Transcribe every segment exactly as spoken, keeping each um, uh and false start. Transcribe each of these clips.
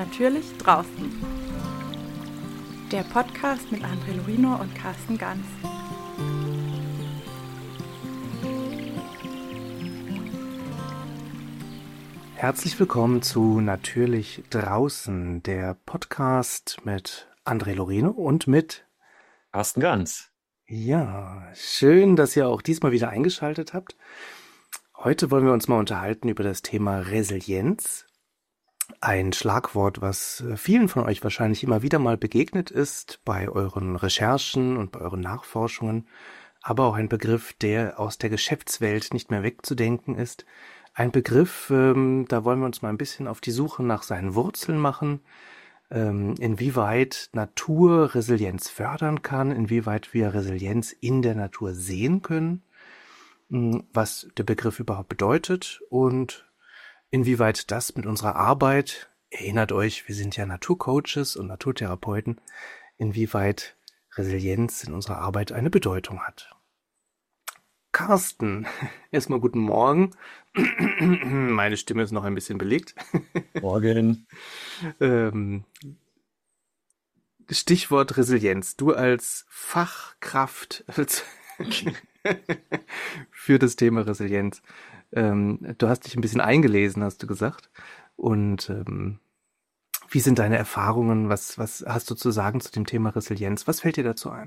Natürlich draußen. Der Podcast mit André Lorino und Carsten Ganz. Herzlich willkommen zu Natürlich draußen, der Podcast mit André Lorino und mit Carsten Ganz. Ja, schön, dass ihr auch diesmal wieder eingeschaltet habt. Heute wollen wir uns mal unterhalten über das Thema Resilienz. Ein Schlagwort, was vielen von euch wahrscheinlich immer wieder mal begegnet ist bei euren Recherchen und bei euren Nachforschungen, aber auch ein Begriff, der aus der Geschäftswelt nicht mehr wegzudenken ist. Ein Begriff, ähm, da wollen wir uns mal ein bisschen auf die Suche nach seinen Wurzeln machen, ähm, inwieweit Natur Resilienz fördern kann, inwieweit wir Resilienz in der Natur sehen können, was der Begriff überhaupt bedeutet und inwieweit das mit unserer Arbeit, erinnert euch, wir sind ja Naturcoaches und Naturtherapeuten, inwieweit Resilienz in unserer Arbeit eine Bedeutung hat. Carsten, erstmal guten Morgen. Meine Stimme ist noch ein bisschen belegt. Morgen. ähm, Stichwort Resilienz. Du als Fachkraft als für das Thema Resilienz. Ähm, du hast dich ein bisschen eingelesen, hast du gesagt. Und ähm, wie sind deine Erfahrungen? Was, was hast du zu sagen zu dem Thema Resilienz? Was fällt dir dazu ein?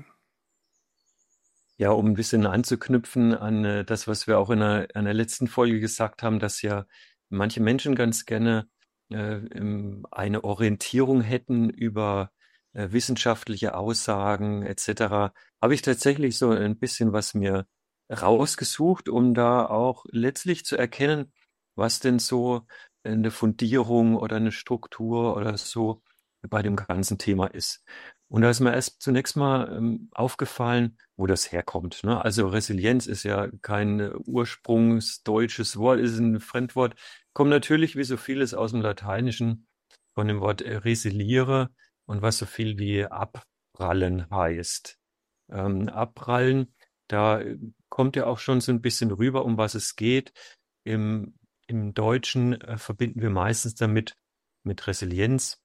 Ja, um ein bisschen anzuknüpfen an äh, das, was wir auch in der, in der letzten Folge gesagt haben, dass ja manche Menschen ganz gerne äh, im- eine Orientierung hätten über äh, wissenschaftliche Aussagen et cetera, habe ich tatsächlich so ein bisschen was mir rausgesucht, um da auch letztlich zu erkennen, was denn so eine Fundierung oder eine Struktur oder so bei dem ganzen Thema ist. Und da ist mir erst zunächst mal ähm, aufgefallen, wo das herkommt. Ne? Also Resilienz ist ja kein äh, ursprungsdeutsches Wort, ist ein Fremdwort. Kommt natürlich wie so vieles aus dem Lateinischen von dem Wort äh, resiliere und was so viel wie abprallen heißt. Ähm, abprallen, da äh, kommt ja auch schon so ein bisschen rüber, um was es geht. Im, im Deutschen äh, verbinden wir meistens damit mit Resilienz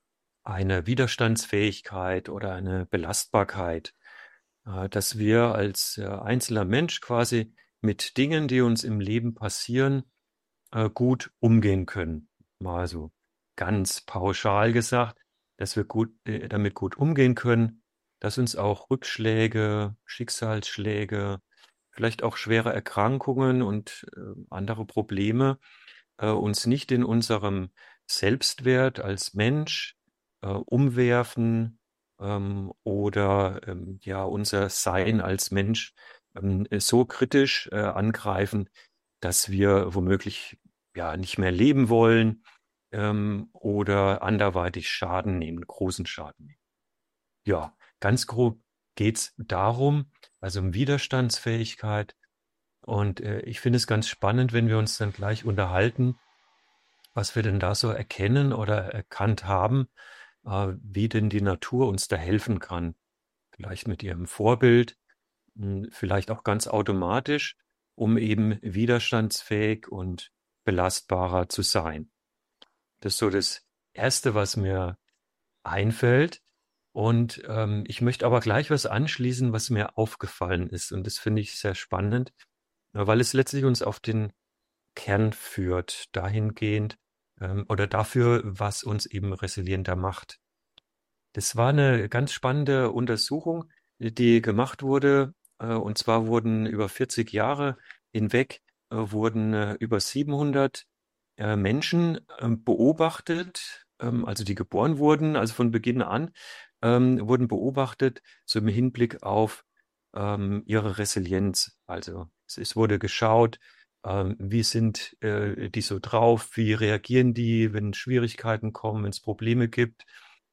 eine Widerstandsfähigkeit oder eine Belastbarkeit, äh, dass wir als äh, einzelner Mensch quasi mit Dingen, die uns im Leben passieren, äh, gut umgehen können. Mal so ganz pauschal gesagt, dass wir gut, äh, damit gut umgehen können, dass uns auch Rückschläge, Schicksalsschläge, vielleicht auch schwere Erkrankungen und äh, andere Probleme äh, uns nicht in unserem Selbstwert als Mensch äh, umwerfen ähm, oder ähm, ja unser Sein als Mensch ähm, so kritisch äh, angreifen, dass wir womöglich ja nicht mehr leben wollen ähm, oder anderweitig Schaden nehmen, großen Schaden nehmen. Ja, ganz grob geht's darum, also um Widerstandsfähigkeit. Und äh, ich finde es ganz spannend, wenn wir uns dann gleich unterhalten, was wir denn da so erkennen oder erkannt haben, äh, wie denn die Natur uns da helfen kann. Vielleicht mit ihrem Vorbild, mh, vielleicht auch ganz automatisch, um eben widerstandsfähig und belastbarer zu sein. Das ist so das Erste, was mir einfällt. Und ähm, ich möchte aber gleich was anschließen, was mir aufgefallen ist. Und das finde ich sehr spannend, äh, weil es letztlich uns auf den Kern führt, dahingehend ähm, oder dafür, was uns eben resilienter macht. Das war eine ganz spannende Untersuchung, die gemacht wurde. Äh, und zwar wurden über vierzig Jahre hinweg äh, wurden äh, über siebenhundert äh, Menschen ähm, beobachtet, ähm, also die geboren wurden, also von Beginn an, ähm, wurden beobachtet, so im Hinblick auf ähm, ihre Resilienz. Also es, es wurde geschaut, ähm, wie sind äh, die so drauf, wie reagieren die, wenn Schwierigkeiten kommen, wenn es Probleme gibt.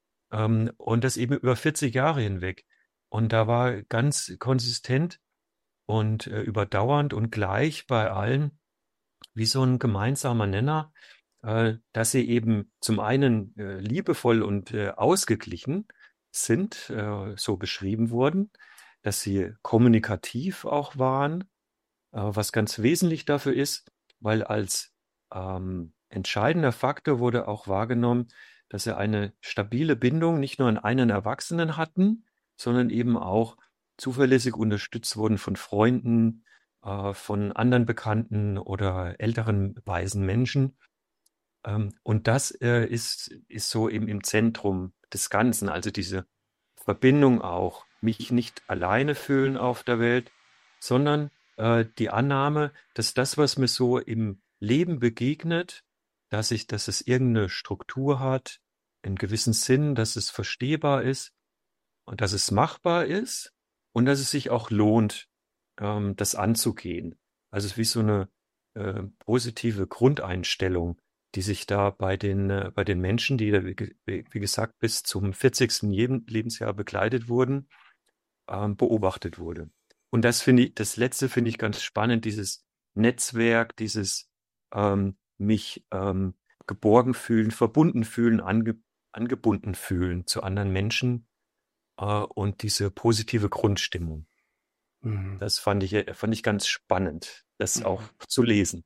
Ähm, und das eben über vierzig Jahre hinweg. Und da war ganz konsistent und äh, überdauernd und gleich bei allen wie so ein gemeinsamer Nenner, äh, dass sie eben zum einen äh, liebevoll und äh, ausgeglichen sind, äh, so beschrieben wurden, dass sie kommunikativ auch waren, äh, was ganz wesentlich dafür ist, weil als ähm, entscheidender Faktor wurde auch wahrgenommen, dass sie eine stabile Bindung nicht nur an einen Erwachsenen hatten, sondern eben auch zuverlässig unterstützt wurden von Freunden, äh, von anderen Bekannten oder älteren weisen Menschen. Ähm, und das äh, ist, ist so eben im Zentrum des Ganzen, also diese Verbindung auch, mich nicht alleine fühlen auf der Welt, sondern äh, die Annahme, dass das, was mir so im Leben begegnet, dass ich, dass es irgendeine Struktur hat, einen gewissen Sinn, dass es verstehbar ist und dass es machbar ist und dass es sich auch lohnt, ähm, das anzugehen. Also es ist wie so eine äh, positive Grundeinstellung, die sich da bei den, äh, bei den Menschen, die da, wie, ge- wie gesagt, bis zum vierzigsten Leben- Lebensjahr begleitet wurden, ähm, beobachtet wurde. Und das finde ich, das Letzte finde ich ganz spannend, dieses Netzwerk, dieses ähm, mich ähm, geborgen fühlen, verbunden fühlen, ange, angebunden fühlen zu anderen Menschen äh, und diese positive Grundstimmung. Mhm. Das fand ich, äh, fand ich ganz spannend, das auch Mhm. zu lesen.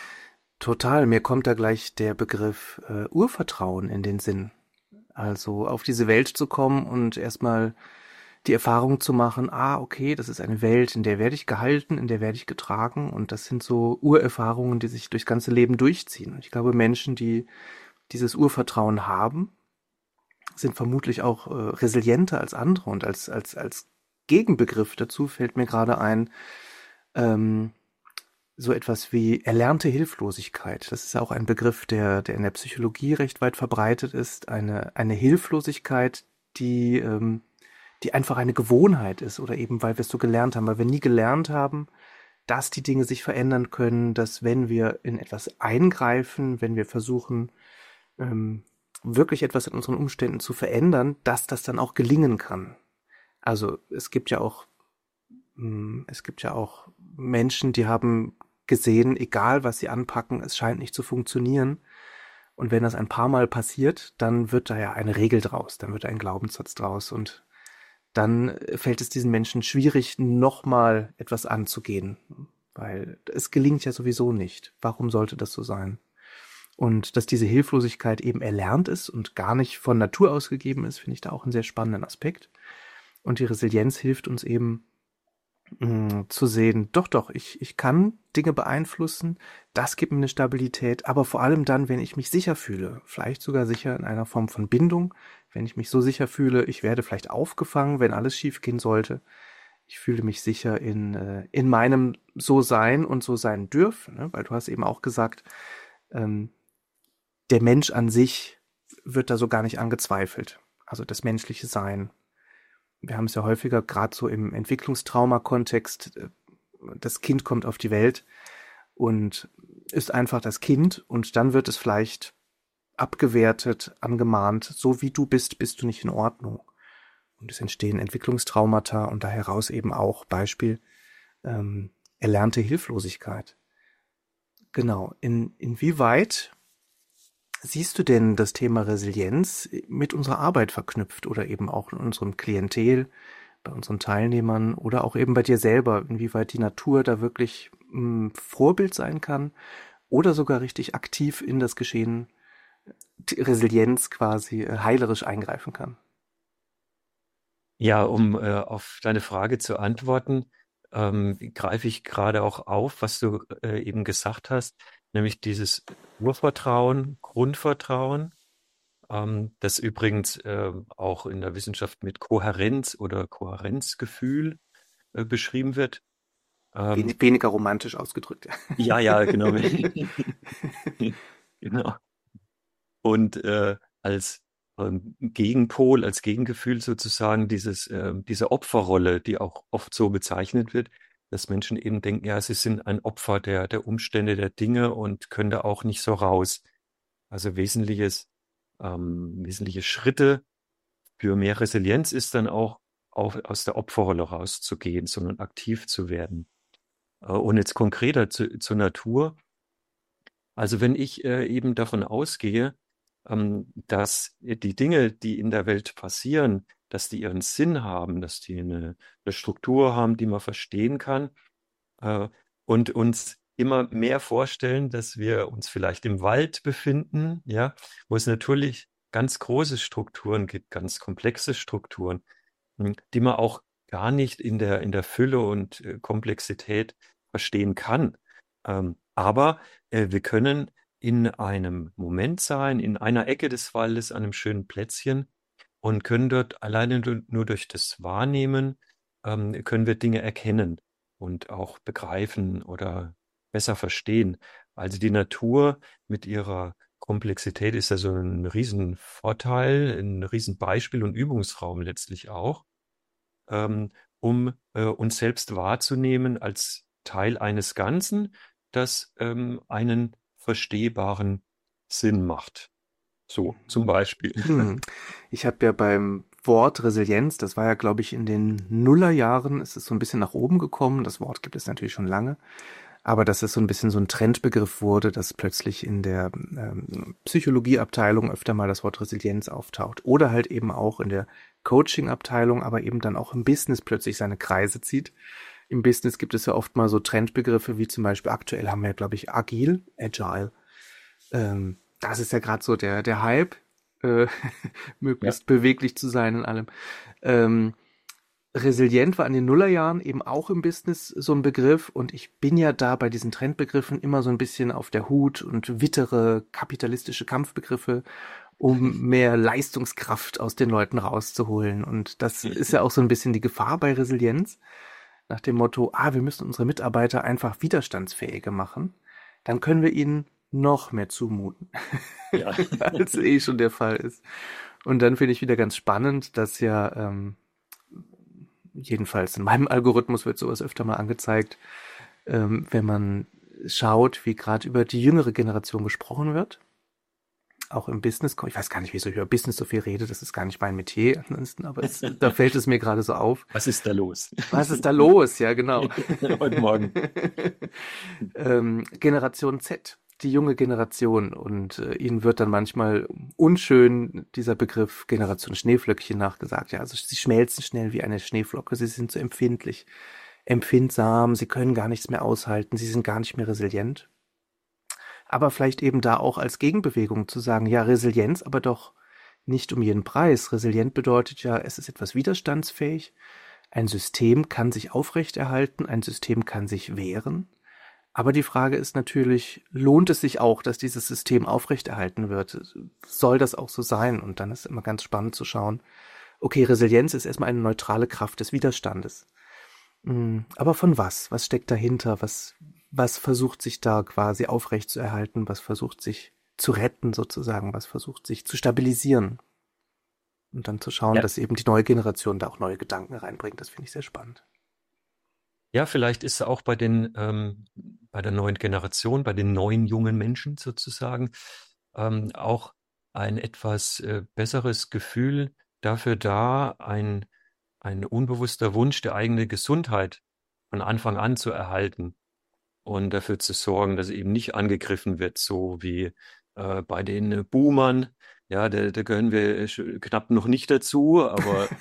Total, mir kommt da gleich der Begriff äh, Urvertrauen in den Sinn. Also auf diese Welt zu kommen und erstmal die Erfahrung zu machen, ah, okay, das ist eine Welt, in der werde ich gehalten, in der werde ich getragen, und das sind so Urerfahrungen, die sich durchs ganze Leben durchziehen. Und ich glaube, Menschen, die dieses Urvertrauen haben, sind vermutlich auch äh, resilienter als andere, und als, als, als Gegenbegriff dazu fällt mir gerade ein, ähm, so etwas wie erlernte Hilflosigkeit. Das ist auch ein Begriff, der, der in der Psychologie recht weit verbreitet ist. Eine, eine Hilflosigkeit, die, ähm, die einfach eine Gewohnheit ist, oder eben weil wir es so gelernt haben, weil wir nie gelernt haben, dass die Dinge sich verändern können, dass wenn wir in etwas eingreifen, wenn wir versuchen, ähm, wirklich etwas in unseren Umständen zu verändern, dass das dann auch gelingen kann. Also es gibt ja auch, mh, es gibt ja auch Menschen, die haben gesehen, egal was sie anpacken, es scheint nicht zu funktionieren. Und wenn das ein paar Mal passiert, dann wird da ja eine Regel draus, dann wird ein Glaubenssatz draus, und dann fällt es diesen Menschen schwierig, nochmal etwas anzugehen, weil es gelingt ja sowieso nicht. Warum sollte das so sein? Und dass diese Hilflosigkeit eben erlernt ist und gar nicht von Natur aus gegeben ist, finde ich da auch einen sehr spannenden Aspekt. Und die Resilienz hilft uns eben, mh, zu sehen, doch, doch, ich, ich kann Dinge beeinflussen, das gibt mir eine Stabilität, aber vor allem dann, wenn ich mich sicher fühle, vielleicht sogar sicher in einer Form von Bindung, wenn ich mich so sicher fühle, ich werde vielleicht aufgefangen, wenn alles schief gehen sollte. Ich fühle mich sicher in, äh, in meinem So-Sein und so sein dürfen, ne? Weil du hast eben auch gesagt, ähm, der Mensch an sich wird da so gar nicht angezweifelt. Also das menschliche Sein. Wir haben es ja häufiger, gerade so im Entwicklungstrauma-Kontext, äh, das Kind kommt auf die Welt und ist einfach das Kind, und dann wird es vielleicht abgewertet, angemahnt, so wie du bist, bist du nicht in Ordnung. Und es entstehen Entwicklungstraumata, und da heraus eben auch Beispiel ähm, erlernte Hilflosigkeit. Genau. In, inwieweit siehst du denn das Thema Resilienz mit unserer Arbeit verknüpft, oder eben auch in unserem Klientel, bei unseren Teilnehmern, oder auch eben bei dir selber, inwieweit die Natur da wirklich mh, Vorbild sein kann oder sogar richtig aktiv in das Geschehen, die Resilienz quasi äh, heilerisch eingreifen kann? Ja, um äh, auf deine Frage zu antworten, ähm, greife ich gerade auch auf, was du äh, eben gesagt hast, nämlich dieses Urvertrauen, Grundvertrauen, ähm, das übrigens äh, auch in der Wissenschaft mit Kohärenz oder Kohärenzgefühl äh, beschrieben wird. Ähm, Wenig, weniger romantisch ausgedrückt. ja, ja, genau. Genau. Und äh, als ähm, Gegenpol, als Gegengefühl sozusagen dieses, äh, diese Opferrolle, die auch oft so bezeichnet wird, dass Menschen eben denken, ja, sie sind ein Opfer der, der Umstände, der Dinge und können da auch nicht so raus. Also wesentliches, ähm, wesentliche Schritte für mehr Resilienz ist dann auch, auch aus der Opferrolle rauszugehen, sondern aktiv zu werden. Äh, und jetzt konkreter zu, zur Natur. Also wenn ich äh, eben davon ausgehe, ähm, dass die Dinge, die in der Welt passieren, dass die ihren Sinn haben, dass die eine, eine Struktur haben, die man verstehen kann, äh, und uns immer mehr vorstellen, dass wir uns vielleicht im Wald befinden, ja, wo es natürlich ganz große Strukturen gibt, ganz komplexe Strukturen, hm, die man auch gar nicht in der, in der Fülle und äh, Komplexität verstehen kann. Ähm, aber äh, wir können in einem Moment sein, in einer Ecke des Waldes, an einem schönen Plätzchen und können dort alleine du- nur durch das Wahrnehmen, ähm, können wir Dinge erkennen und auch begreifen oder besser verstehen. Also die Natur mit ihrer Komplexität ist ja so ein Riesenvorteil, ein Riesenbeispiel und Übungsraum letztlich auch, ähm, um äh, uns selbst wahrzunehmen als Teil eines Ganzen, das ähm, einen verstehbaren Sinn macht. So, zum Beispiel. Hm. Ich habe ja beim Wort Resilienz, das war ja, glaube ich, in den Nullerjahren, ist es so ein bisschen nach oben gekommen. Das Wort gibt es natürlich schon lange. Aber dass es so ein bisschen so ein Trendbegriff wurde, dass plötzlich in der ähm, Psychologieabteilung öfter mal das Wort Resilienz auftaucht. Oder halt eben auch in der Coaching-Abteilung, aber eben dann auch im Business plötzlich seine Kreise zieht. Im Business gibt es ja oft mal so Trendbegriffe, wie zum Beispiel aktuell haben wir, glaube ich, agil, agile. Ähm, das ist ja gerade so der, der Hype, äh, Ja. möglichst beweglich zu sein in allem. Ähm, Resilient war in den Nullerjahren eben auch im Business so ein Begriff und ich bin ja da bei diesen Trendbegriffen immer so ein bisschen auf der Hut und wittere kapitalistische Kampfbegriffe, um mehr Leistungskraft aus den Leuten rauszuholen. Und das ist ja auch so ein bisschen die Gefahr bei Resilienz, nach dem Motto, ah, wir müssen unsere Mitarbeiter einfach widerstandsfähiger machen, dann können wir ihnen noch mehr zumuten, Ja. als eh schon der Fall ist. Und dann finde ich wieder ganz spannend, dass ja ähm, jedenfalls in meinem Algorithmus wird sowas öfter mal angezeigt, ähm, wenn man schaut, wie gerade über die jüngere Generation gesprochen wird. Auch im Business, ich weiß gar nicht, wieso ich über Business so viel rede, das ist gar nicht mein Metier ansonsten, aber es, da fällt es mir gerade so auf. Was ist da los? Was ist da los? Ja, genau. Heute Morgen. ähm, Generation Z, die junge Generation. Und äh, ihnen wird dann manchmal unschön dieser Begriff Generation Schneeflöckchen nachgesagt. Ja, also sie schmelzen schnell wie eine Schneeflocke, sie sind so empfindlich, empfindsam, sie können gar nichts mehr aushalten, sie sind gar nicht mehr resilient. Aber vielleicht eben da auch als Gegenbewegung zu sagen, ja, Resilienz, aber doch nicht um jeden Preis. Resilient bedeutet ja, es ist etwas widerstandsfähig. Ein System kann sich aufrechterhalten, ein System kann sich wehren. Aber die Frage ist natürlich, lohnt es sich auch, dass dieses System aufrechterhalten wird? Soll das auch so sein? Und dann ist immer ganz spannend zu schauen, okay, Resilienz ist erstmal eine neutrale Kraft des Widerstandes. Aber von was? Was steckt dahinter? Was, was versucht sich da quasi aufrechtzuerhalten? Was versucht sich zu retten sozusagen? Was versucht sich zu stabilisieren? Und dann zu schauen, Ja. dass eben die neue Generation da auch neue Gedanken reinbringt, das finde ich sehr spannend. Ja, vielleicht ist auch bei den, ähm, bei der neuen Generation, bei den neuen jungen Menschen sozusagen, ähm, auch ein etwas äh, besseres Gefühl dafür da, ein, ein unbewusster Wunsch, die eigene Gesundheit von Anfang an zu erhalten und dafür zu sorgen, dass sie eben nicht angegriffen wird, so wie äh, bei den äh, Boomern. Ja, da, da gehören wir sch- knapp noch nicht dazu, aber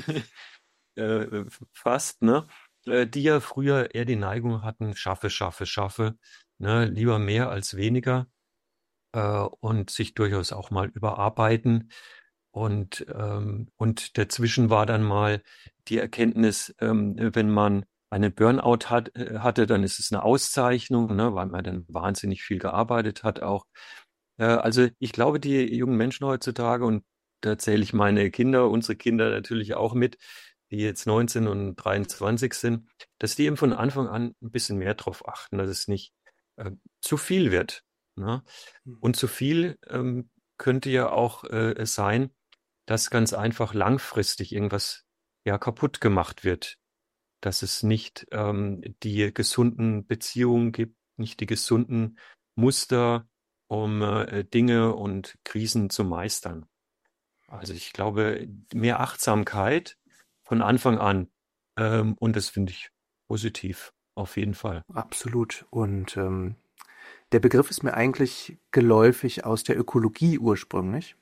äh, fast, ne? Äh, die ja früher eher die Neigung hatten, schaffe, schaffe, schaffe, ne? Lieber mehr als weniger äh, und sich durchaus auch mal überarbeiten. Und, ähm, und dazwischen war dann mal die Erkenntnis, ähm, wenn man einen Burnout hat, äh, hatte, dann ist es eine Auszeichnung, ne, weil man dann wahnsinnig viel gearbeitet hat auch. Äh, also ich glaube, die jungen Menschen heutzutage, und da zähle ich meine Kinder, unsere Kinder natürlich auch mit, die jetzt neunzehn und dreiundzwanzig sind, dass die eben von Anfang an ein bisschen mehr drauf achten, dass es nicht äh, zu viel wird. Ne? Und zu viel ähm, könnte ja auch äh, sein, dass ganz einfach langfristig irgendwas ja kaputt gemacht wird, dass es nicht ähm, die gesunden Beziehungen gibt, nicht die gesunden Muster, um äh, Dinge und Krisen zu meistern. Also ich glaube, mehr Achtsamkeit von Anfang an, ähm, und das finde ich positiv, auf jeden Fall. Absolut. Und ähm, der Begriff ist mir eigentlich geläufig aus der Ökologie ursprünglich.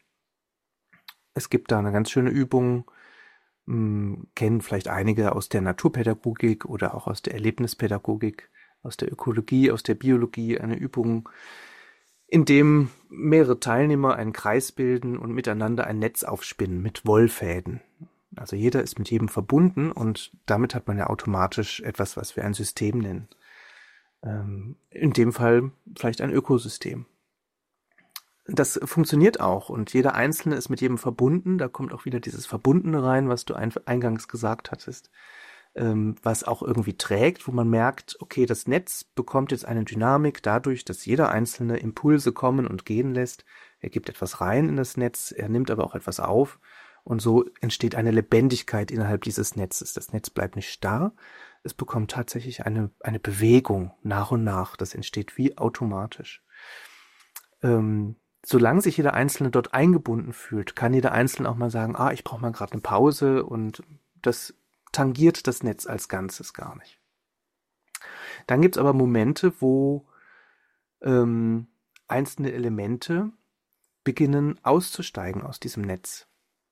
Es gibt da eine ganz schöne Übung, mh, kennen vielleicht einige aus der Naturpädagogik oder auch aus der Erlebnispädagogik, aus der Ökologie, aus der Biologie, eine Übung, in dem mehrere Teilnehmer einen Kreis bilden und miteinander ein Netz aufspinnen mit Wollfäden. Also jeder ist mit jedem verbunden und damit hat man ja automatisch etwas, was wir ein System nennen. Ähm, in dem Fall vielleicht ein Ökosystem. Das funktioniert auch und jeder Einzelne ist mit jedem verbunden. Da kommt auch wieder dieses Verbundene rein, was du ein, eingangs gesagt hattest, ähm, was auch irgendwie trägt, wo man merkt, okay, das Netz bekommt jetzt eine Dynamik dadurch, dass jeder Einzelne Impulse kommen und gehen lässt. Er gibt etwas rein in das Netz, er nimmt aber auch etwas auf. Und so entsteht eine Lebendigkeit innerhalb dieses Netzes. Das Netz bleibt nicht starr, es bekommt tatsächlich eine, eine Bewegung nach und nach. Das entsteht wie automatisch. Ähm, solange sich jeder Einzelne dort eingebunden fühlt, kann jeder Einzelne auch mal sagen, ah, ich brauche mal gerade eine Pause und das tangiert das Netz als Ganzes gar nicht. Dann gibt es aber Momente, wo ähm, einzelne Elemente beginnen auszusteigen aus diesem Netz.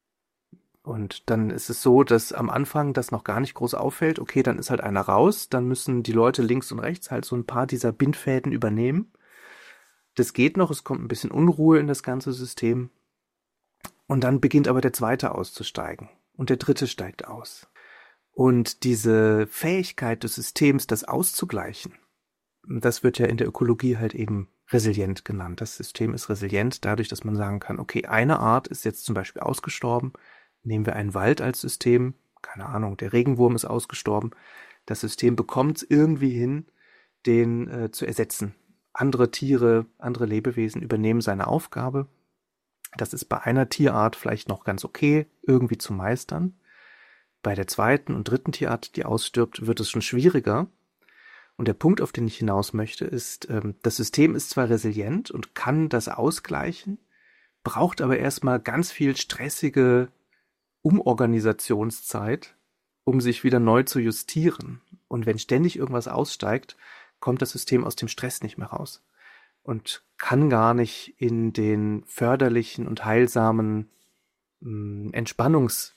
Und dann ist es so, dass am Anfang das noch gar nicht groß auffällt. Okay, dann ist halt einer raus, dann müssen die Leute links und rechts halt so ein paar dieser Bindfäden übernehmen. Das geht noch, es kommt ein bisschen Unruhe in das ganze System. Und dann beginnt aber der zweite auszusteigen und der dritte steigt aus. Und diese Fähigkeit des Systems, das auszugleichen, das wird ja in der Ökologie halt eben resilient genannt. Das System ist resilient dadurch, dass man sagen kann, okay, eine Art ist jetzt zum Beispiel ausgestorben. Nehmen wir einen Wald als System, keine Ahnung, der Regenwurm ist ausgestorben. Das System bekommt es irgendwie hin, den äh, zu ersetzen. Andere Tiere, andere Lebewesen übernehmen seine Aufgabe. Das ist bei einer Tierart vielleicht noch ganz okay, irgendwie zu meistern. Bei der zweiten und dritten Tierart, die ausstirbt, wird es schon schwieriger. Und der Punkt, auf den ich hinaus möchte, ist, ähm, das System ist zwar resilient und kann das ausgleichen, braucht aber erstmal ganz viel stressige Umorganisationszeit, um sich wieder neu zu justieren. Und wenn ständig irgendwas aussteigt, kommt das System aus dem Stress nicht mehr raus und kann gar nicht in den förderlichen und heilsamen mh, Entspannungsmodus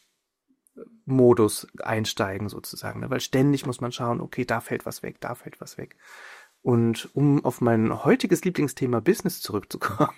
einsteigen sozusagen. Weil ständig muss man schauen, okay, da fällt was weg, da fällt was weg. Und um auf mein heutiges Lieblingsthema Business zurückzukommen,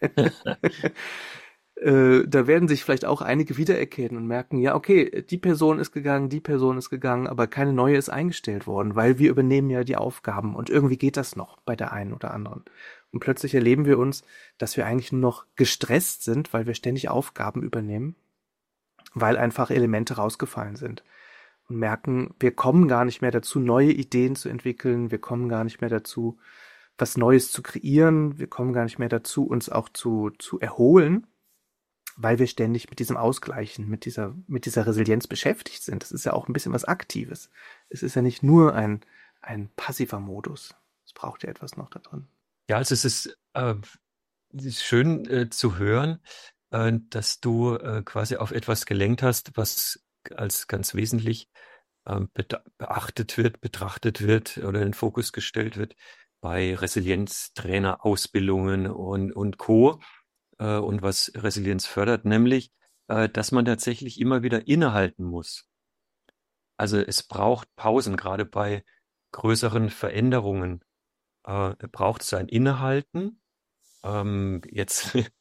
Äh, da werden sich vielleicht auch einige wiedererkennen und merken, ja, okay, die Person ist gegangen, die Person ist gegangen, aber keine neue ist eingestellt worden, weil wir übernehmen ja die Aufgaben und irgendwie geht das noch bei der einen oder anderen. Und plötzlich erleben wir uns, dass wir eigentlich nur noch gestresst sind, weil wir ständig Aufgaben übernehmen, weil einfach Elemente rausgefallen sind. Und merken, wir kommen gar nicht mehr dazu, neue Ideen zu entwickeln, wir kommen gar nicht mehr dazu, was Neues zu kreieren, wir kommen gar nicht mehr dazu, uns auch zu, zu erholen, weil wir ständig mit diesem Ausgleichen, mit dieser, mit dieser Resilienz beschäftigt sind. Das ist ja auch ein bisschen was Aktives. Es ist ja nicht nur ein, ein passiver Modus. Es braucht ja etwas noch da drin. Ja, also es ist, äh, es ist schön äh, zu hören, äh, dass du äh, quasi auf etwas gelenkt hast, was als ganz wesentlich äh, beachtet wird, betrachtet wird oder in den Fokus gestellt wird bei Resilienztrainer, Ausbildungen und, und Co. Und was Resilienz fördert, nämlich, dass man tatsächlich immer wieder innehalten muss. Also es braucht Pausen, gerade bei größeren Veränderungen äh, braucht es ein Innehalten. Ähm, jetzt ein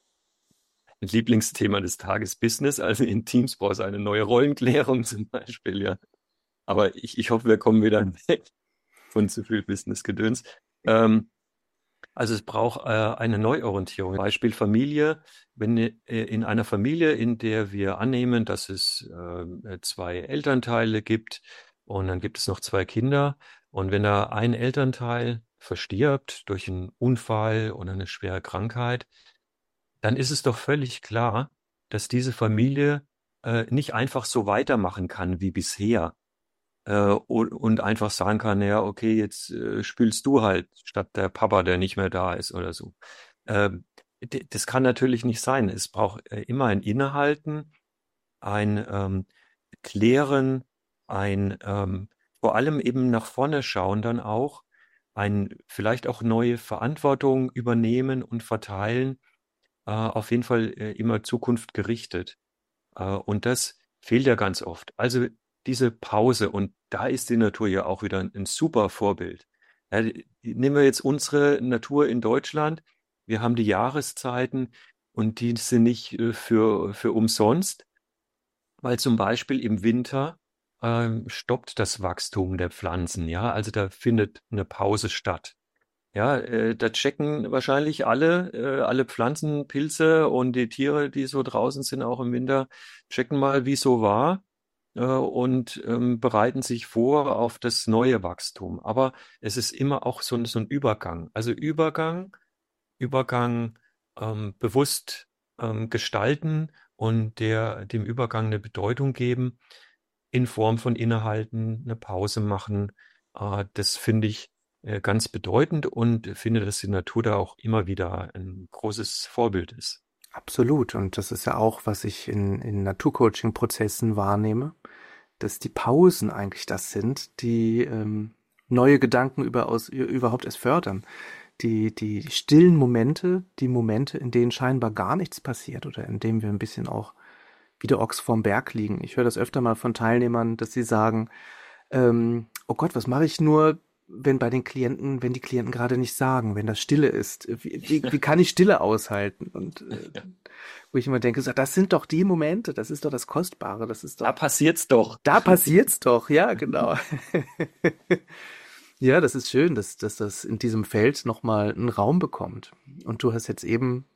Lieblingsthema des Tages Business, also in Teams braucht es eine neue Rollenklärung zum Beispiel, ja. Aber ich, ich hoffe, wir kommen wieder weg von zu viel Business-Gedöns. Ähm, Also es braucht äh, eine Neuorientierung. Beispiel Familie. Wenn äh, in einer Familie, in der wir annehmen, dass es äh, zwei Elternteile gibt und dann gibt es noch zwei Kinder und wenn da ein Elternteil verstirbt durch einen Unfall oder eine schwere Krankheit, dann ist es doch völlig klar, dass diese Familie äh, nicht einfach so weitermachen kann wie bisher äh, und, und einfach sagen kann, ja, okay, jetzt äh, spielst du halt statt der Papa, der nicht mehr da ist oder so. Ähm, d- das kann natürlich nicht sein. Es braucht äh, immer ein Innehalten, ein ähm, Klären, ein ähm, vor allem eben nach vorne schauen dann auch, ein vielleicht auch neue Verantwortung übernehmen und verteilen, äh, auf jeden Fall äh, immer Zukunft gerichtet. Äh, und das fehlt ja ganz oft. Also diese Pause, und da ist die Natur ja auch wieder ein, ein super Vorbild. Ja, die- nehmen wir jetzt unsere Natur in Deutschland. Wir haben die Jahreszeiten und die sind nicht äh, für, für umsonst, weil zum Beispiel im Winter ähm, stoppt das Wachstum der Pflanzen. Ja, also da findet eine Pause statt. Ja, äh, da checken wahrscheinlich alle, äh, alle Pflanzen, Pilze und die Tiere, die so draußen sind, auch im Winter, checken mal, wie es so war, äh, und ähm, bereiten sich vor auf das neue Wachstum. Aber es ist immer auch so, ein- so ein Übergang. Also Übergang, Übergang ähm, bewusst ähm, gestalten und der, dem Übergang eine Bedeutung geben in Form von Innehalten, eine Pause machen. Äh, das finde ich äh, ganz bedeutend und finde, dass die Natur da auch immer wieder ein großes Vorbild ist. Absolut. Und das ist ja auch, was ich in, in Naturcoaching-Prozessen wahrnehme, dass die Pausen eigentlich das sind, die ähm, neue Gedanken über, aus, überhaupt erst fördern. Die, die stillen Momente, die Momente, in denen scheinbar gar nichts passiert oder in denen wir ein bisschen auch wie der Ochs vorm Berg liegen. Ich höre das öfter mal von Teilnehmern, dass sie sagen, ähm, oh Gott, was mache ich nur, wenn bei den Klienten, wenn die Klienten gerade nicht sagen, wenn das Stille ist? Wie, wie, wie kann ich Stille aushalten? Und äh, Ja. wo ich immer denke, so, das sind doch die Momente, das ist doch das Kostbare, das ist Da doch, passiert's doch. da passiert's doch, ja, genau. Ja, das ist schön, dass, dass das in diesem Feld nochmal einen Raum bekommt. Und du hast jetzt eben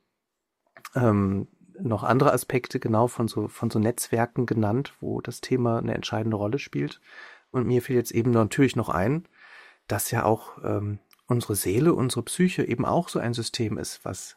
ähm, noch andere Aspekte genau von so, von so Netzwerken genannt, wo das Thema eine entscheidende Rolle spielt. Und mir fiel jetzt eben natürlich noch ein, dass ja auch ähm, unsere Seele, unsere Psyche eben auch so ein System ist, was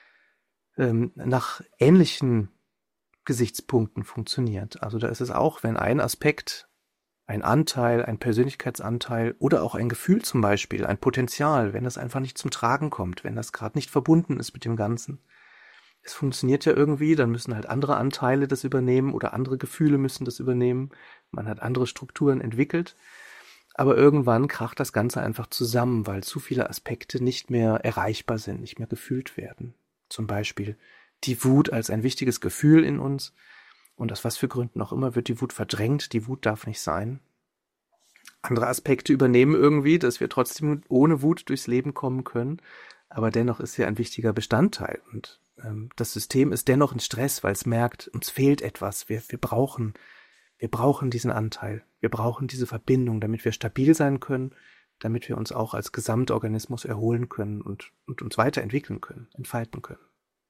ähm, nach ähnlichen Gesichtspunkten funktioniert. Also da ist es auch, wenn ein Aspekt, ein Anteil, ein Persönlichkeitsanteil oder auch ein Gefühl zum Beispiel, ein Potenzial, wenn das einfach nicht zum Tragen kommt, wenn das gerade nicht verbunden ist mit dem Ganzen. Es funktioniert ja irgendwie, dann müssen halt andere Anteile das übernehmen oder andere Gefühle müssen das übernehmen. Man hat andere Strukturen entwickelt. Aber irgendwann kracht das Ganze einfach zusammen, weil zu viele Aspekte nicht mehr erreichbar sind, nicht mehr gefühlt werden. Zum Beispiel die Wut als ein wichtiges Gefühl in uns. Und aus was für Gründen auch immer wird die Wut verdrängt. Die Wut darf nicht sein. Andere Aspekte übernehmen irgendwie, dass wir trotzdem ohne Wut durchs Leben kommen können. Aber dennoch ist sie ein wichtiger Bestandteil. Und ähm, das System ist dennoch in Stress, weil es merkt, uns fehlt etwas. Wir, wir brauchen, wir brauchen diesen Anteil. Wir brauchen diese Verbindung, damit wir stabil sein können, damit wir uns auch als Gesamtorganismus erholen können und, und uns weiterentwickeln können, entfalten können.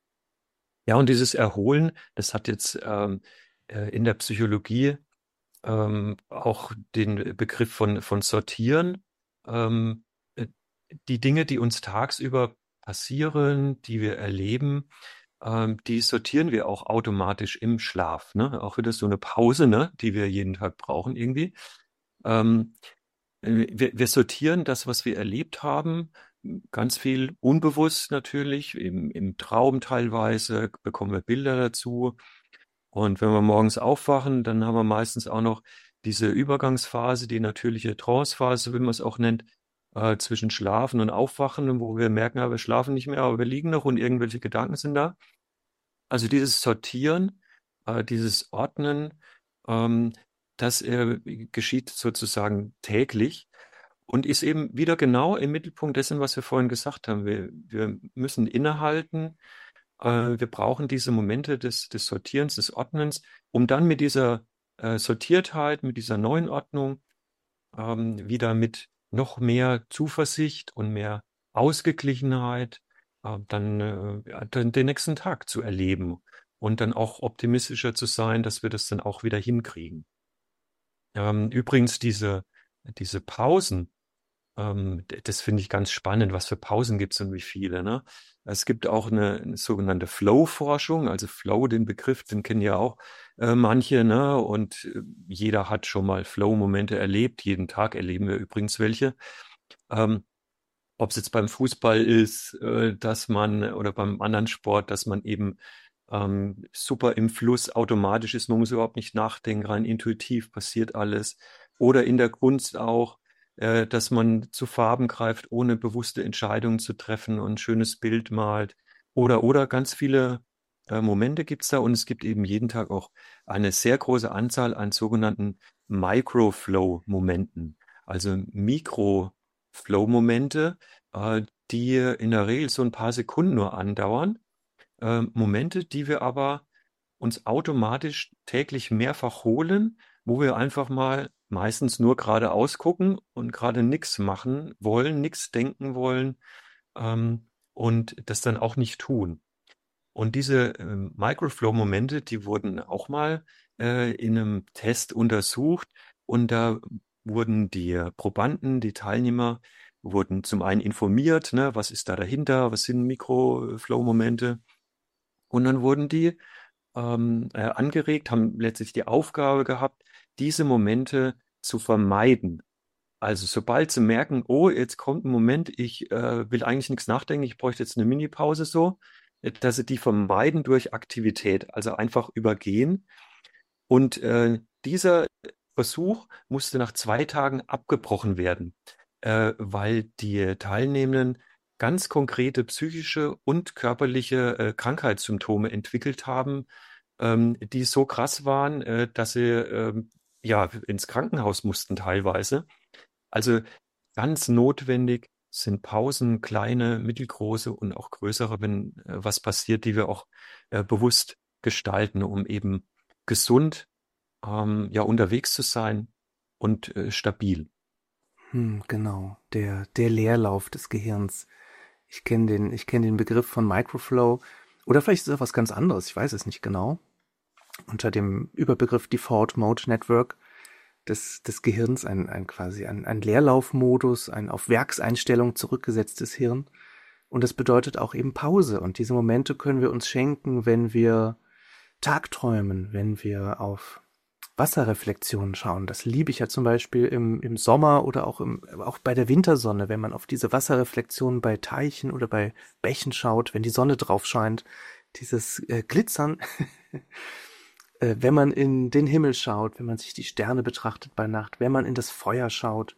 Ja, und dieses Erholen, das hat jetzt ähm, äh, in der Psychologie ähm, auch den Begriff von, von Sortieren. Ähm, äh, die Dinge, die uns tagsüber passieren, die wir erleben, ähm, die sortieren wir auch automatisch im Schlaf. Ne? Auch wieder so eine Pause, ne? Die wir jeden Tag brauchen irgendwie. Ähm, wir, wir sortieren das, was wir erlebt haben, ganz viel unbewusst natürlich, im, im Traum teilweise bekommen wir Bilder dazu. Und wenn wir morgens aufwachen, dann haben wir meistens auch noch diese Übergangsphase, die natürliche Trancephase, wie man es auch nennt, äh, zwischen Schlafen und Aufwachen, wo wir merken, ja, wir schlafen nicht mehr, aber wir liegen noch und irgendwelche Gedanken sind da. Also dieses Sortieren, äh, dieses Ordnen, ähm, das äh, geschieht sozusagen täglich und ist eben wieder genau im Mittelpunkt dessen, was wir vorhin gesagt haben. Wir, wir müssen innehalten, äh, wir brauchen diese Momente des, des Sortierens, des Ordnens, um dann mit dieser äh, Sortiertheit, mit dieser neuen Ordnung ähm, wieder mit noch mehr Zuversicht und mehr Ausgeglichenheit äh, dann, äh, ja, dann den nächsten Tag zu erleben und dann auch optimistischer zu sein, dass wir das dann auch wieder hinkriegen. Ähm, übrigens, diese, diese Pausen, ähm, d- das finde ich ganz spannend, was für Pausen gibt es und wie viele, ne? Es gibt auch eine, eine sogenannte Flow-Forschung, also Flow, den Begriff, den kennen ja auch äh, manche, ne? Und äh, jeder hat schon mal Flow-Momente erlebt. Jeden Tag erleben wir übrigens welche. Ähm, Ob es jetzt beim Fußball ist, äh, dass man oder beim anderen Sport, dass man eben ähm, super im Fluss automatisch ist, man muss überhaupt nicht nachdenken, rein intuitiv passiert alles. Oder in der Kunst auch, äh, dass man zu Farben greift, ohne bewusste Entscheidungen zu treffen und ein schönes Bild malt. Oder, oder ganz viele äh, Momente gibt's da und es gibt eben jeden Tag auch eine sehr große Anzahl an sogenannten Microflow-Momenten, also Mikro-Flow-Momente, äh, die in der Regel so ein paar Sekunden nur andauern. Äh, Momente, die wir aber uns automatisch täglich mehrfach holen, wo wir einfach mal meistens nur geradeaus gucken und gerade nichts machen wollen, nichts denken wollen ähm, und das dann auch nicht tun. Und diese äh, Microflow-Momente, die wurden auch mal äh, in einem Test untersucht und da wurden die Probanden, die Teilnehmer, wurden zum einen informiert, ne, was ist da dahinter, was sind Microflow-Momente und dann wurden die ähm, äh, angeregt, haben letztlich die Aufgabe gehabt, diese Momente zu vermeiden. Also sobald sie merken, oh, jetzt kommt ein Moment, ich äh, will eigentlich nichts nachdenken, ich bräuchte jetzt eine Mini-Pause so, äh, dass sie die vermeiden durch Aktivität, also einfach übergehen. Und äh, dieser Versuch musste nach zwei Tagen abgebrochen werden, äh, weil die Teilnehmenden ganz konkrete psychische und körperliche äh, Krankheitssymptome entwickelt haben, ähm, die so krass waren, äh, dass sie ähm, ja ins Krankenhaus mussten teilweise. Also ganz notwendig sind Pausen, kleine, mittelgroße und auch größere, wenn äh, was passiert, die wir auch äh, bewusst gestalten, um eben gesund ähm, ja unterwegs zu sein und äh, stabil. Hm, genau, der, der Leerlauf des Gehirns. Ich kenne den, ich kenne den Begriff von Microflow. Oder vielleicht ist es auch was ganz anderes, ich weiß es nicht genau. Unter dem Überbegriff Default Mode Network des, des Gehirns, ein, ein quasi ein, ein Leerlaufmodus, ein auf Werkseinstellung zurückgesetztes Hirn. Und das bedeutet auch eben Pause. Und diese Momente können wir uns schenken, wenn wir Tagträumen, wenn wir auf Wasserreflexionen schauen. Das liebe ich ja zum Beispiel im, im Sommer oder auch, im, auch bei der Wintersonne, wenn man auf diese Wasserreflexionen bei Teichen oder bei Bächen schaut, wenn die Sonne drauf scheint, dieses äh, Glitzern, äh, wenn man in den Himmel schaut, wenn man sich die Sterne betrachtet bei Nacht, wenn man in das Feuer schaut,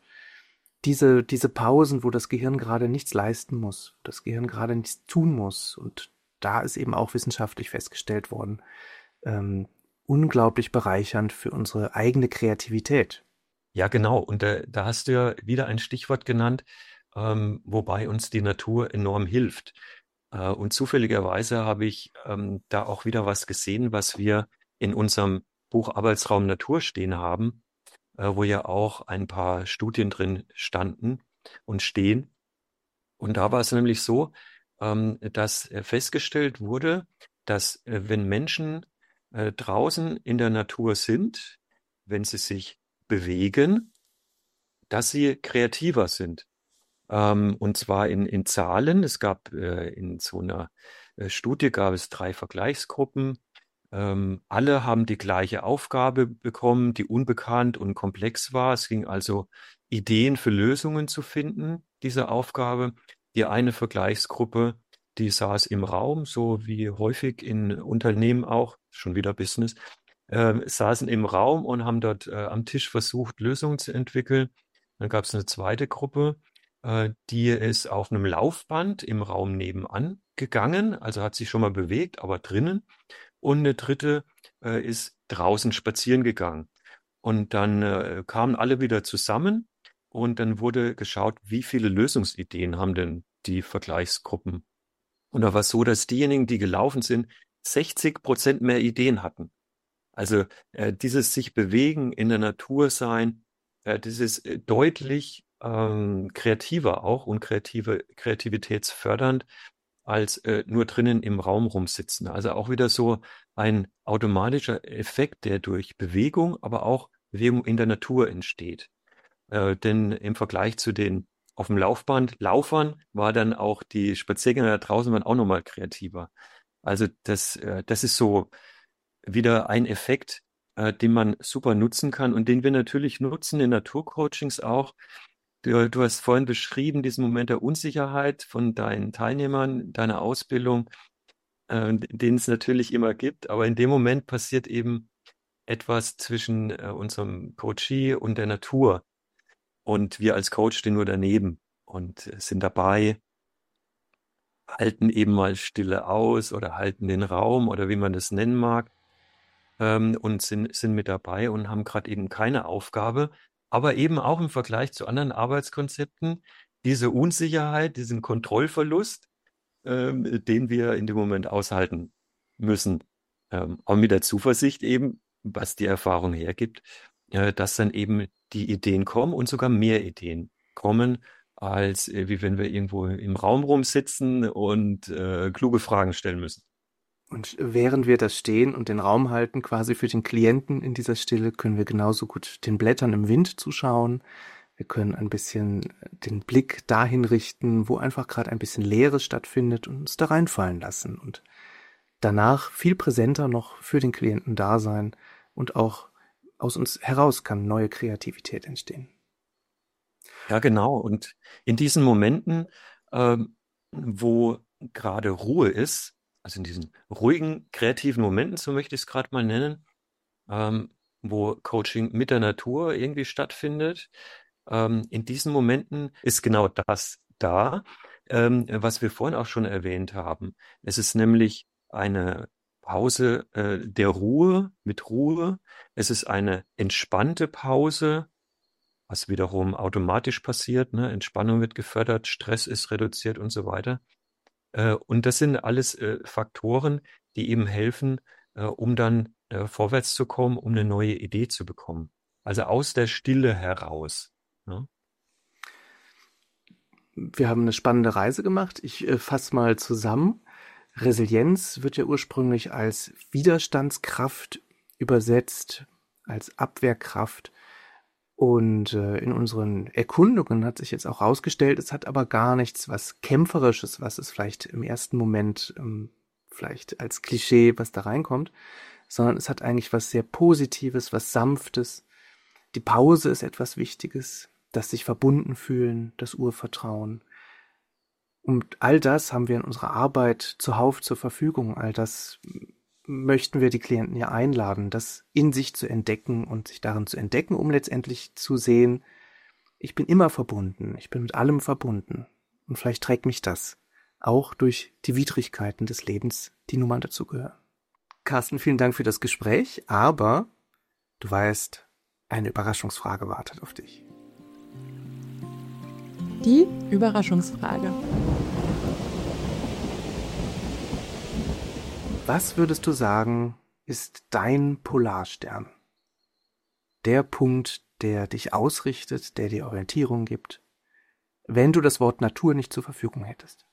diese, diese Pausen, wo das Gehirn gerade nichts leisten muss, das Gehirn gerade nichts tun muss. Und da ist eben auch wissenschaftlich festgestellt worden, ähm, unglaublich bereichernd für unsere eigene Kreativität. Ja, genau. Und da, da hast du ja wieder ein Stichwort genannt, ähm, wobei uns die Natur enorm hilft. Äh, und zufälligerweise habe ich ähm, da auch wieder was gesehen, was wir in unserem Buch Arbeitsraum Natur stehen haben, äh, wo ja auch ein paar Studien drin standen und stehen. Und da war es nämlich so, ähm, dass äh, festgestellt wurde, dass äh, wenn Menschen äh, draußen in der Natur sind, wenn sie sich bewegen, dass sie kreativer sind. Ähm, und zwar in, in Zahlen. Es gab äh, in so einer äh, Studie gab es drei Vergleichsgruppen. Ähm, alle haben die gleiche Aufgabe bekommen, die unbekannt und komplex war. Es ging also Ideen für Lösungen zu finden, diese Aufgabe. Die eine Vergleichsgruppe, die saß im Raum, so wie häufig in Unternehmen auch, schon wieder Business, äh, saßen im Raum und haben dort äh, am Tisch versucht, Lösungen zu entwickeln. Dann gab es eine zweite Gruppe, äh, die ist auf einem Laufband im Raum nebenan gegangen, also hat sich schon mal bewegt, aber drinnen. Und eine dritte äh, ist draußen spazieren gegangen. Und dann äh, kamen alle wieder zusammen und dann wurde geschaut, wie viele Lösungsideen haben denn die Vergleichsgruppen. Und da war es so, dass diejenigen, die gelaufen sind, sechzig Prozent mehr Ideen hatten. Also äh, dieses sich bewegen, in der Natur sein, äh, dieses äh, deutlich ähm, kreativer auch und kreative, kreativitätsfördernd als äh, nur drinnen im Raum rumsitzen. Also auch wieder so ein automatischer Effekt, der durch Bewegung, aber auch Bewegung in der Natur entsteht. Äh, denn im Vergleich zu den auf dem Laufband Laufern war dann auch die Spaziergänger da draußen waren auch nochmal kreativer. Also das, äh, das ist so wieder ein Effekt, äh, den man super nutzen kann und den wir natürlich nutzen in Naturcoachings auch. Du, du hast vorhin beschrieben, diesen Moment der Unsicherheit von deinen Teilnehmern, deiner Ausbildung, äh, den es natürlich immer gibt, aber in dem Moment passiert eben etwas zwischen äh, unserem Coachee und der Natur. Und wir als Coach stehen nur daneben und äh, sind dabei, halten eben mal Stille aus oder halten den Raum oder wie man das nennen mag ähm, und sind, sind mit dabei und haben gerade eben keine Aufgabe, aber eben auch im Vergleich zu anderen Arbeitskonzepten diese Unsicherheit, diesen Kontrollverlust, ähm, den wir in dem Moment aushalten müssen. Ähm, auch mit der Zuversicht eben, was die Erfahrung hergibt, äh, dass dann eben die Ideen kommen und sogar mehr Ideen kommen, als äh, wie wenn wir irgendwo im Raum rumsitzen und äh, kluge Fragen stellen müssen. Und während wir das stehen und den Raum halten, quasi für den Klienten in dieser Stille, können wir genauso gut den Blättern im Wind zuschauen. Wir können ein bisschen den Blick dahin richten, wo einfach gerade ein bisschen Leere stattfindet und uns da reinfallen lassen und danach viel präsenter noch für den Klienten da sein und auch aus uns heraus kann neue Kreativität entstehen. Ja, genau. Und in diesen Momenten, ähm, wo gerade Ruhe ist, also in diesen ruhigen, kreativen Momenten, so möchte ich es gerade mal nennen, ähm, wo Coaching mit der Natur irgendwie stattfindet, ähm, in diesen Momenten ist genau das da, ähm, was wir vorhin auch schon erwähnt haben. Es ist nämlich eine Pause äh, der Ruhe, mit Ruhe. Es ist eine entspannte Pause, was wiederum automatisch passiert, ne? Entspannung wird gefördert, Stress ist reduziert und so weiter. Äh, und das sind alles äh, Faktoren, die eben helfen, äh, um dann äh, vorwärts zu kommen, um eine neue Idee zu bekommen. Also aus der Stille heraus. Ne? Wir haben eine spannende Reise gemacht. Ich äh, fasse mal zusammen. Resilienz wird ja ursprünglich als Widerstandskraft übersetzt, als Abwehrkraft. Und äh, in unseren Erkundungen hat sich jetzt auch herausgestellt, es hat aber gar nichts was Kämpferisches, was es vielleicht im ersten Moment ähm, vielleicht als Klischee, was da reinkommt, sondern es hat eigentlich was sehr Positives, was Sanftes. Die Pause ist etwas Wichtiges, das sich verbunden fühlen, das Urvertrauen. Und all das haben wir in unserer Arbeit zuhauf zur Verfügung. All das möchten wir die Klienten ja einladen, das in sich zu entdecken und sich darin zu entdecken, um letztendlich zu sehen, ich bin immer verbunden, ich bin mit allem verbunden. Und vielleicht trägt mich das, auch durch die Widrigkeiten des Lebens, die nun mal dazugehören. Carsten, vielen Dank für das Gespräch, aber du weißt, eine Überraschungsfrage wartet auf dich. Die Überraschungsfrage. Was würdest du sagen, ist dein Polarstern? Der Punkt, der dich ausrichtet, der dir Orientierung gibt, wenn du das Wort Natur nicht zur Verfügung hättest?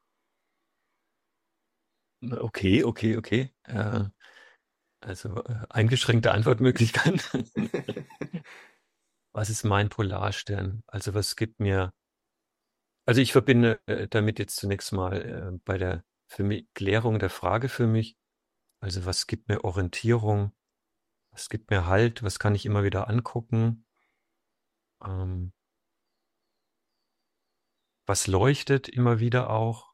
Okay, okay, okay. Äh, also äh, eingeschränkte Antwortmöglichkeiten. Was ist mein Polarstern? Also was gibt mir, also ich verbinde äh, damit jetzt zunächst mal äh, bei der für mich Klärung der Frage für mich, also was gibt mir Orientierung, was gibt mir Halt, was kann ich immer wieder angucken, ähm, was leuchtet immer wieder auch.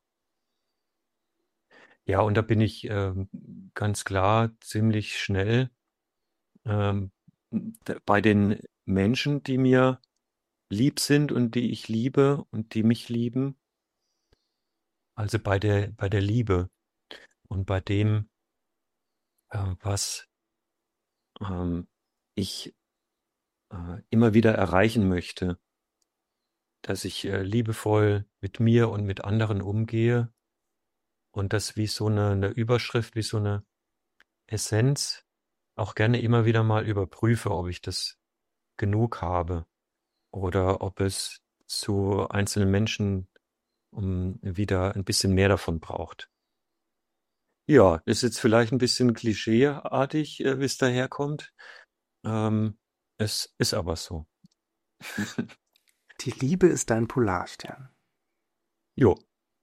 Ja, und da bin ich ähm, ganz klar ziemlich schnell ähm, d- bei den Menschen, die mir lieb sind und die ich liebe und die mich lieben. Also bei der, bei der Liebe und bei dem, äh, was ähm, ich äh, immer wieder erreichen möchte, dass ich äh, liebevoll mit mir und mit anderen umgehe und das wie so eine, eine Überschrift, wie so eine Essenz auch gerne immer wieder mal überprüfe, ob ich das genug habe oder ob es zu einzelnen Menschen um wieder ein bisschen mehr davon braucht. Ja, ist jetzt vielleicht ein bisschen klischeeartig, äh, wie es daherkommt. Ähm, es ist aber so. Die Liebe ist dein Polarstern. Jo.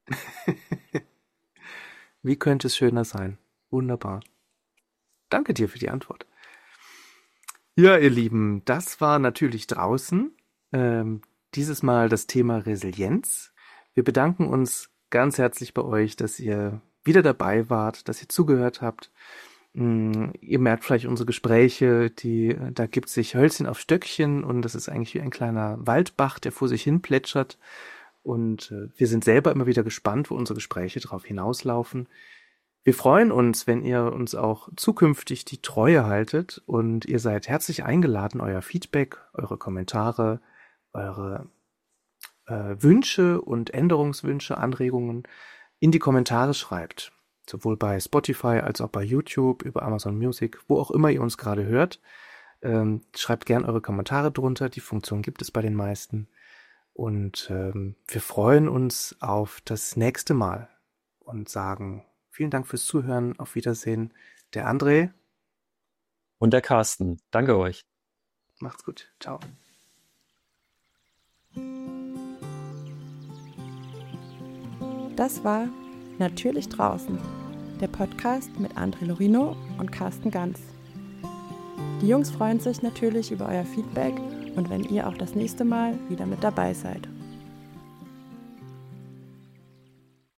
Wie könnte es schöner sein? Wunderbar. Danke dir für die Antwort. Ja, ihr Lieben, das war natürlich draußen. Ähm, dieses Mal das Thema Resilienz. Wir bedanken uns ganz herzlich bei euch, dass ihr wieder dabei wart, dass ihr zugehört habt. Mm, Ihr merkt vielleicht unsere Gespräche, die, da gibt sich Hölzchen auf Stöckchen und das ist eigentlich wie ein kleiner Waldbach, der vor sich hin plätschert. Und äh, wir sind selber immer wieder gespannt, wo unsere Gespräche drauf hinauslaufen. Wir freuen uns, wenn ihr uns auch zukünftig die Treue haltet und ihr seid herzlich eingeladen, euer Feedback, eure Kommentare, eure äh, Wünsche und Änderungswünsche, Anregungen in die Kommentare schreibt. Sowohl bei Spotify als auch bei YouTube, über Amazon Music, wo auch immer ihr uns gerade hört. Ähm, schreibt gern eure Kommentare drunter, die Funktion gibt es bei den meisten. Und ähm, wir freuen uns auf das nächste Mal und sagen vielen Dank fürs Zuhören, auf Wiedersehen. Der André. Und der Carsten. Danke euch. Macht's gut. Ciao. Das war Natürlich draußen, der Podcast mit André Lorino und Carsten Ganz. Die Jungs freuen sich natürlich über euer Feedback und wenn ihr auch das nächste Mal wieder mit dabei seid.